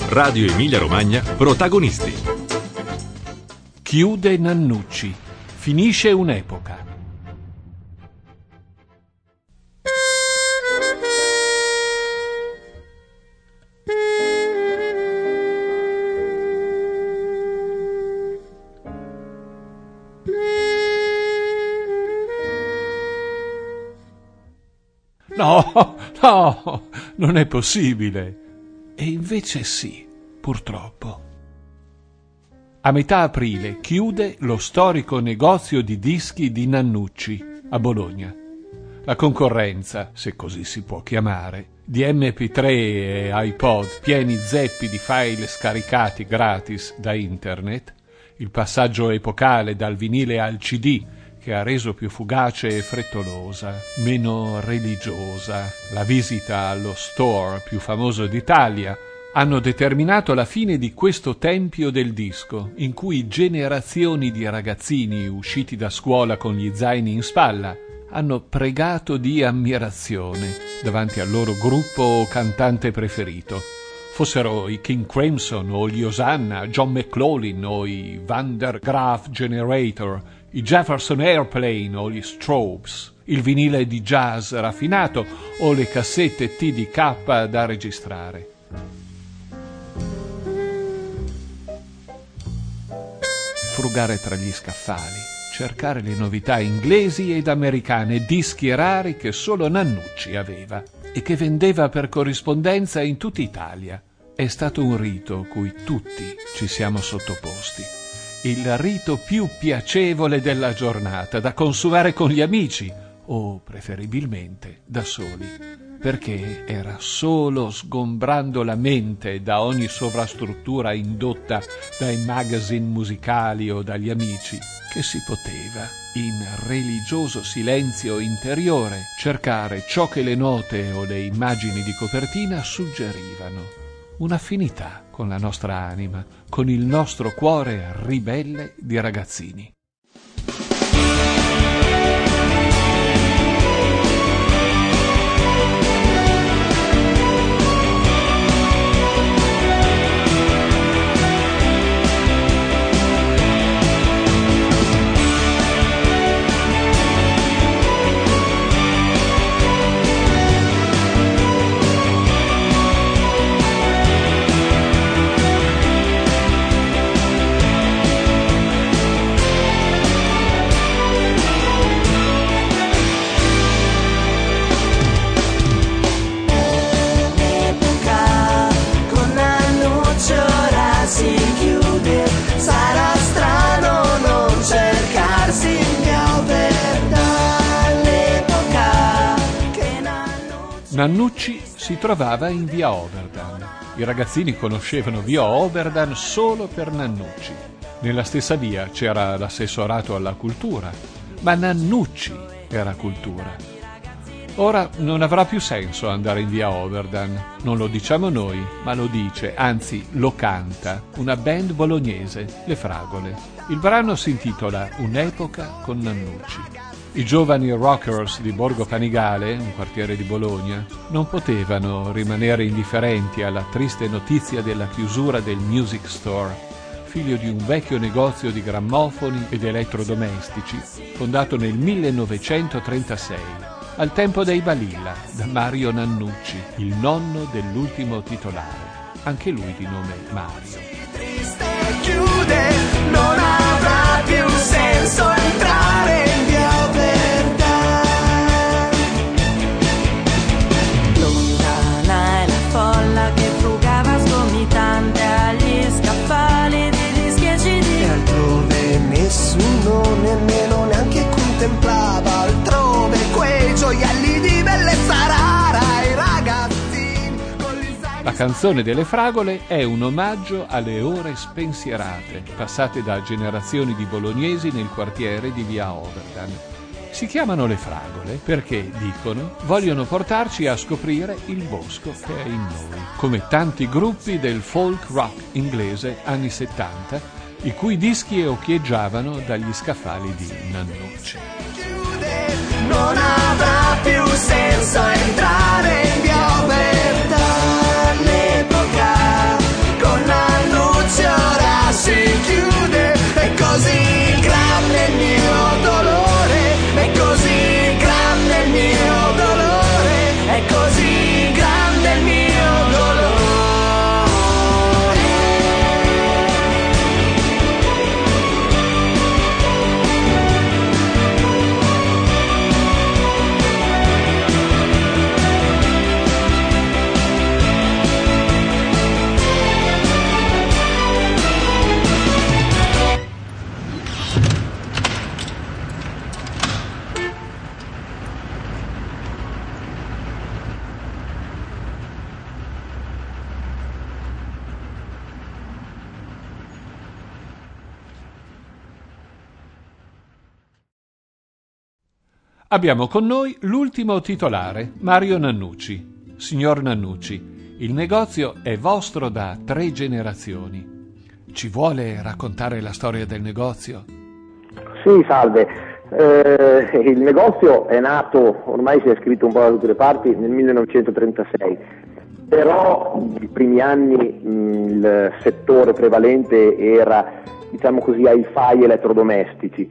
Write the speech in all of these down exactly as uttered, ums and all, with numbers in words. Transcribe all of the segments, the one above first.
Radio Emilia Romagna, protagonisti. Chiude Nannucci. Finisce un'epoca. No, no, non è possibile. E invece sì, purtroppo. A metà aprile chiude lo storico negozio di dischi di Nannucci a Bologna. La concorrenza, se così si può chiamare, di emme pi tre e iPod pieni zeppi di file scaricati gratis da internet, il passaggio epocale dal vinile al ci di, che ha reso più fugace e frettolosa, meno religiosa, la visita allo store più famoso d'Italia, hanno determinato la fine di questo tempio del disco, in cui generazioni di ragazzini usciti da scuola con gli zaini in spalla hanno pregato di ammirazione davanti al loro gruppo o cantante preferito. Fossero i King Crimson o gli Osanna, John McLaughlin o i Van der Graaf Generator, i Jefferson Airplane o gli Strobes, il vinile di jazz raffinato o le cassette T D K da registrare. Frugare tra gli scaffali, cercare le novità inglesi ed americane, dischi rari che solo Nannucci aveva e che vendeva per corrispondenza in tutta Italia. È stato un rito cui tutti ci siamo sottoposti. Il rito più piacevole della giornata, da consumare con gli amici o preferibilmente da soli, perché era solo sgombrando la mente da ogni sovrastruttura indotta dai magazine musicali o dagli amici che si poteva, in religioso silenzio interiore, cercare ciò che le note o le immagini di copertina suggerivano. Un'affinità con la nostra anima, con il nostro cuore ribelle di ragazzini. Nannucci si trovava in via Oberdan. I ragazzini conoscevano via Oberdan solo per Nannucci. Nella stessa via c'era l'assessorato alla cultura, ma Nannucci era cultura. Ora non avrà più senso andare in via Oberdan. Non lo diciamo noi, ma lo dice, anzi lo canta, una band bolognese, Le Fragole. Il brano si intitola Un'epoca con Nannucci. I giovani rockers di Borgo Panigale, un quartiere di Bologna, non potevano rimanere indifferenti alla triste notizia della chiusura del Music Store, figlio di un vecchio negozio di grammofoni ed elettrodomestici, fondato nel millenovecentotrentasei, al tempo dei Balilla, da Mario Nannucci, il nonno dell'ultimo titolare, anche lui di nome Mario. Triste chiude, non avrà più senso entrare in via Oberdan. Lontana è la folla che frugava sgomitante agli scaffali di dischi e C D. E altrove nessuno nemmeno neanche contemplava altrove quei gioielli di bellezza rara, i ragazzini con gli zaini. La canzone delle Fragole è un omaggio alle ore spensierate passate da generazioni di bolognesi nel quartiere di via Oberdan. Si chiamano Le Fragole perché, dicono, vogliono portarci a scoprire il bosco che è in noi, come tanti gruppi del folk rock inglese anni settanta, i cui dischi occhieggiavano dagli scaffali di Nannucci. Non avrà più senso entrare in via Oberdan, l'epoca Abbiamo con noi l'ultimo titolare, Mario Nannucci. Signor Nannucci, il negozio è vostro da tre generazioni. Ci vuole raccontare la storia del negozio? Sì, salve. Eh, il negozio è nato, ormai si è scritto un po' da tutte le parti, nel millenovecentotrentasei, però nei primi anni mh, il settore prevalente era, diciamo così, hi-fi elettrodomestici.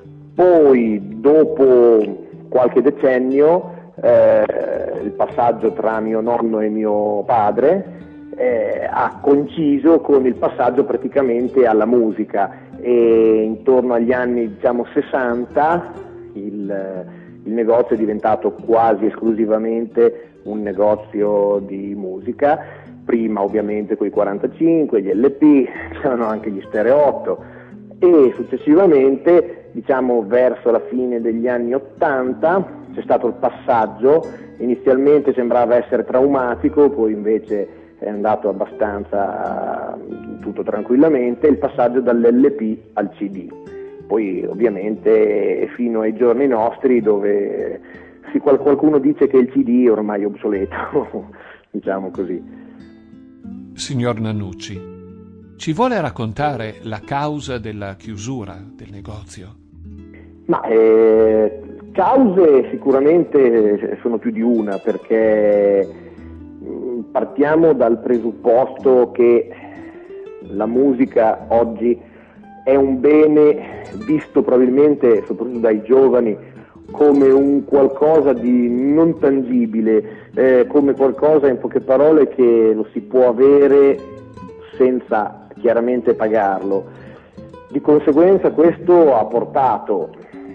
Poi, dopo qualche decennio, eh, il passaggio tra mio nonno e mio padre eh, ha coinciso con il passaggio praticamente alla musica, e intorno agli anni, diciamo, sessanta il, il negozio è diventato quasi esclusivamente un negozio di musica. Prima ovviamente con i quarantacinque, gli L P, c'erano anche gli Stereo otto, e successivamente, diciamo verso la fine degli anni ottanta, c'è stato il passaggio. Inizialmente sembrava essere traumatico, poi invece è andato abbastanza tutto tranquillamente, il passaggio dall'L P al C D. Poi ovviamente fino ai giorni nostri, dove sì, qualcuno dice che il C D è ormai obsoleto, diciamo così. Signor Nannucci, ci vuole raccontare la causa della chiusura del negozio? Ma eh, cause sicuramente sono più di una, perché partiamo dal presupposto che la musica oggi è un bene visto probabilmente, soprattutto dai giovani, come un qualcosa di non tangibile, eh, come qualcosa, in poche parole, che lo si può avere senza chiaramente pagarlo. Di conseguenza questo ha portato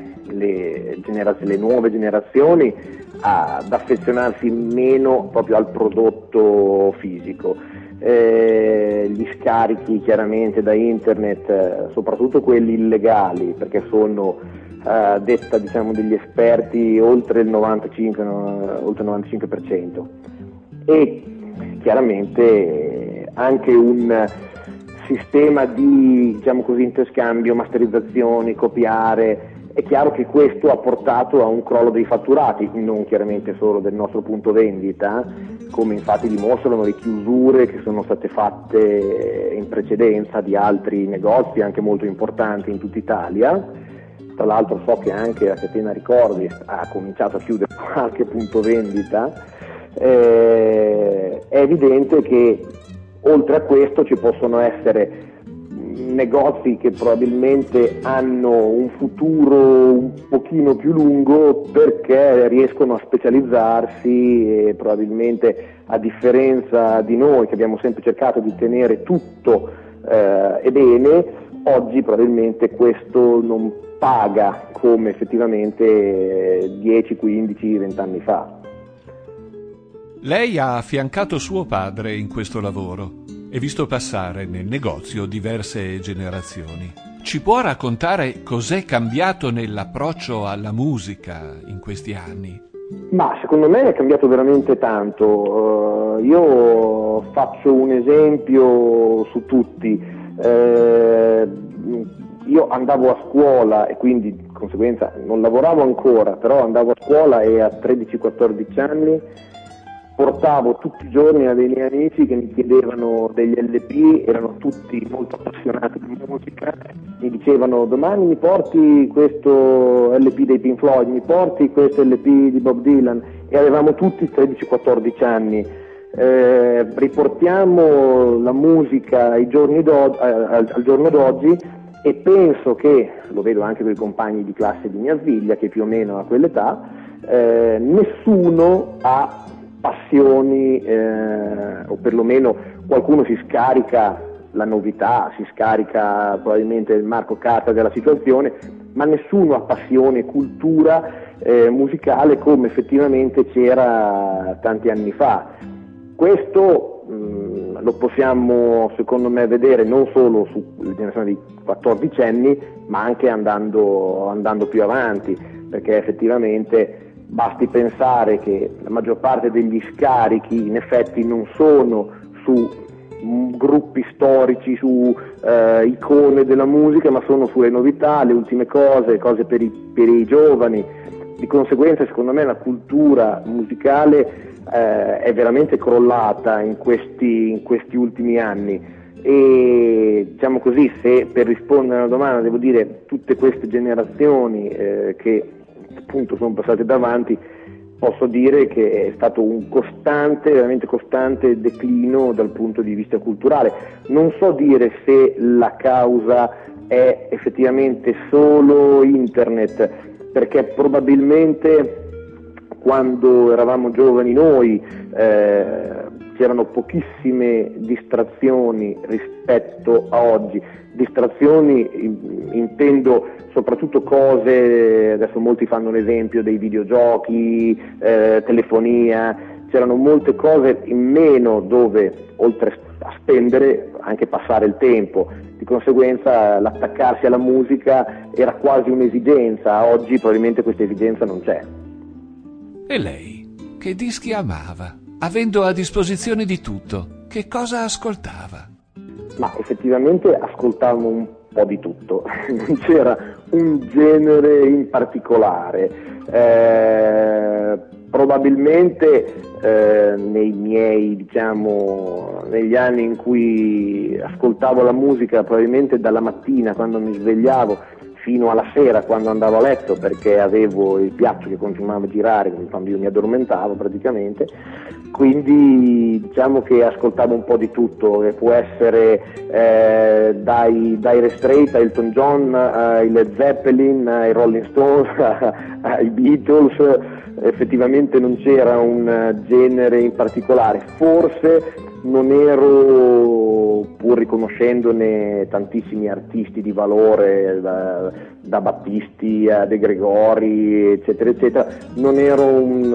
le, generaz- le nuove generazioni ad affezionarsi meno proprio al prodotto fisico. Eh, gli scarichi chiaramente da internet, eh, soprattutto quelli illegali, perché sono eh, detta, diciamo, degli esperti oltre il novantacinque, no, oltre il novantacinque per cento, e chiaramente eh, anche un sistema di, diciamo così, interscambio, masterizzazioni, copiare. È chiaro che questo ha portato a un crollo dei fatturati, non chiaramente solo del nostro punto vendita, come infatti dimostrano le chiusure che sono state fatte in precedenza di altri negozi anche molto importanti in tutta Italia. Tra l'altro so che anche la catena Ricordi ha cominciato a chiudere qualche punto vendita. Eh, è evidente che oltre a questo ci possono essere negozi che probabilmente hanno un futuro un pochino più lungo, perché riescono a specializzarsi, e probabilmente, a differenza di noi che abbiamo sempre cercato di tenere tutto eh, e bene, oggi probabilmente questo non paga come effettivamente dieci, quindici, venti anni fa. Lei ha affiancato suo padre in questo lavoro e visto passare nel negozio diverse generazioni. Ci può raccontare cos'è cambiato nell'approccio alla musica in questi anni? Ma secondo me è cambiato veramente tanto. Uh, io faccio un esempio su tutti. Uh, io andavo a scuola e quindi di conseguenza non lavoravo ancora, però andavo a scuola e a tredici quattordici anni portavo tutti i giorni a dei miei amici che mi chiedevano degli L P, erano tutti molto appassionati di musica, mi dicevano: domani mi porti questo L P dei Pink Floyd, mi porti questo L P di Bob Dylan, e avevamo tutti tredici quattordici anni. Eh, riportiamo la musica ai giorni d'og- al, al giorno d'oggi, e penso che, lo vedo anche con i compagni di classe di mia figlia che più o meno a quell'età, eh, nessuno ha passioni, eh, o perlomeno qualcuno si scarica la novità, si scarica probabilmente il marco carta della situazione, ma nessuno ha passione e cultura eh, musicale come effettivamente c'era tanti anni fa. Questo mh, lo possiamo, secondo me, vedere non solo sulle generazioni di quattordicenni, ma anche andando, andando più avanti, perché effettivamente basti pensare che la maggior parte degli scarichi in effetti non sono su gruppi storici, su eh, icone della musica, ma sono sulle novità, le ultime cose, cose per i, per i giovani. Di conseguenza, secondo me, la cultura musicale eh, è veramente crollata in questi, in questi ultimi anni e, diciamo così, se per rispondere alla domanda devo dire tutte queste generazioni eh, che appunto sono passate davanti, posso dire che è stato un costante, veramente costante declino dal punto di vista culturale. Non so dire se la causa è effettivamente solo internet, perché probabilmente quando eravamo giovani noi eh, c'erano pochissime distrazioni rispetto a oggi. Distrazioni intendo soprattutto cose, adesso molti fanno l'esempio dei videogiochi, eh, telefonia, c'erano molte cose in meno dove oltre a spendere anche passare il tempo, di conseguenza l'attaccarsi alla musica era quasi un'esigenza, oggi probabilmente questa esigenza non c'è. E lei che dischi amava? Avendo a disposizione di tutto, che cosa ascoltava? Ma effettivamente ascoltavo un po' di tutto, non c'era un genere in particolare. Eh, probabilmente eh, nei miei, diciamo, negli anni in cui ascoltavo la musica, probabilmente dalla mattina quando mi svegliavo fino alla sera quando andavo a letto, perché avevo il piatto che continuava a girare quando io mi addormentavo praticamente, quindi diciamo che ascoltavo un po' di tutto, che può essere eh, dai Dire Straits a Elton John, ai Led Zeppelin, ai Rolling Stones, ai Beatles. Effettivamente non c'era un genere in particolare, forse non ero, pur riconoscendone tantissimi artisti di valore, da, da Battisti a De Gregori, eccetera, eccetera, non ero un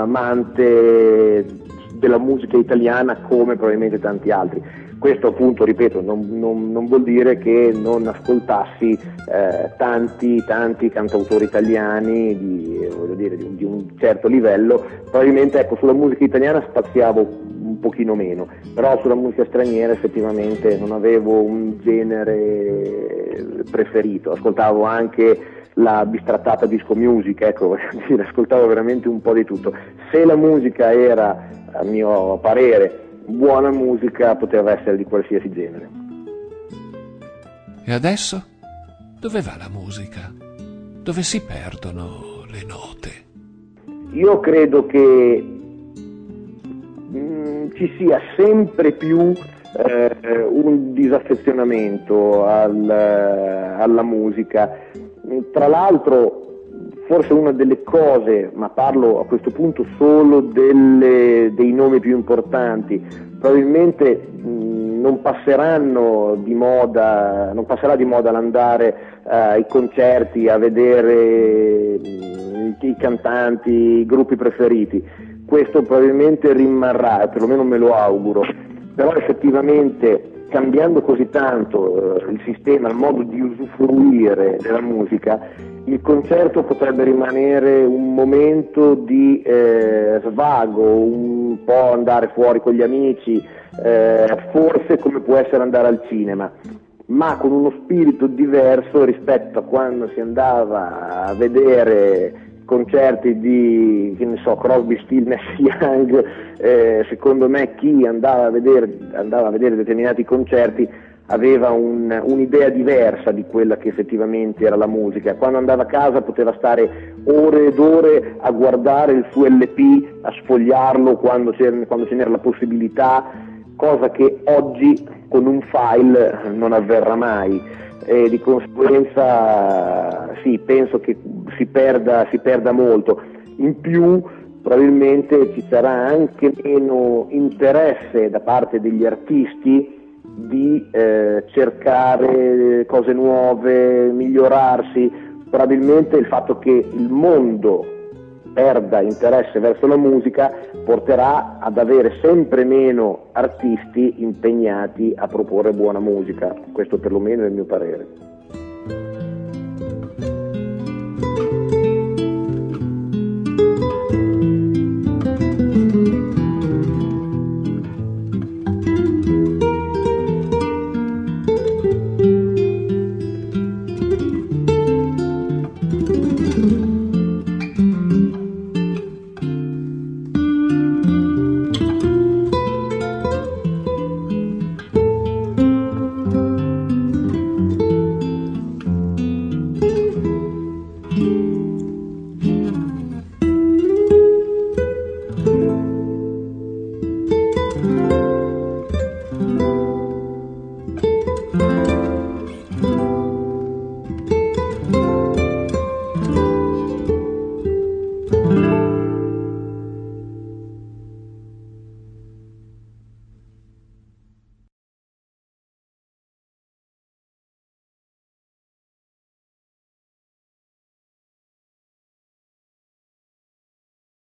amante della musica italiana come probabilmente tanti altri. Questo appunto, ripeto, non, non, non vuol dire che non ascoltassi eh, tanti, tanti cantautori italiani di, voglio dire, di, di un certo livello. Probabilmente, ecco, sulla musica italiana spaziavo un pochino meno, però sulla musica straniera effettivamente non avevo un genere preferito, ascoltavo anche la bistrattata disco music, ecco, ascoltavo veramente un po' di tutto. Se la musica era, a mio parere, buona musica, poteva essere di qualsiasi genere. E adesso? Dove va la musica? Dove si perdono le note? Io credo che mh, ci sia sempre più eh, un disaffezionamento al, alla musica. Tra l'altro, forse una delle cose, ma parlo a questo punto solo delle, dei nomi più importanti, probabilmente mh, non passeranno di moda, non passerà di moda l'andare uh, ai concerti, a vedere mh, i cantanti, i gruppi preferiti. Questo probabilmente rimarrà, perlomeno me lo auguro, però effettivamente cambiando così tanto eh, il sistema, il modo di usufruire della musica, il concerto potrebbe rimanere un momento di eh, svago, un po' andare fuori con gli amici, eh, forse come può essere andare al cinema, ma con uno spirito diverso rispetto a quando si andava a vedere concerti di, che ne so, Crosby, Stills, Nash Young. Eh, secondo me chi andava a vedere, andava a vedere determinati concerti aveva un, un'idea diversa di quella che effettivamente era la musica. Quando andava a casa poteva stare ore ed ore a guardare il suo L P, a sfogliarlo quando, c'era, quando ce n'era la possibilità, cosa che oggi con un file non avverrà mai. E di conseguenza sì, penso che si perda, si perda molto. In più probabilmente ci sarà anche meno interesse da parte degli artisti di eh, cercare cose nuove, migliorarsi. Probabilmente il fatto che il mondo perda interesse verso la musica porterà ad avere sempre meno artisti impegnati a proporre buona musica. Questo perlomeno è il mio parere.